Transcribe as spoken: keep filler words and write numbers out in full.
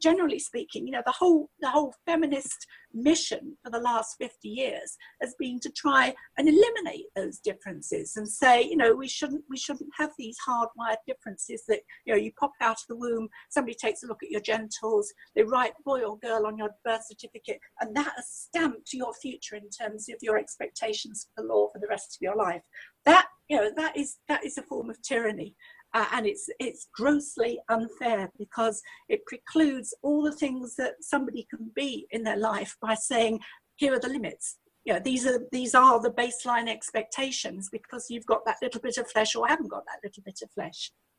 generally speaking, you know, the whole the whole feminist mission for the last fifty years has been to try and eliminate those differences and say, you know, we shouldn't we shouldn't have these hardwired differences that, you know, you pop out of the womb, somebody takes a look at your genitals, they write boy or girl on your birth certificate, and that has stamped your future in terms of your expectations for the law for the rest of your life. That, you know, that is that is a form of tyranny. Uh, and it's it's grossly unfair, because it precludes all the things that somebody can be in their life by saying, here are the limits. You know, these are these are the baseline expectations, because you've got that little bit of flesh or haven't got that little bit of flesh.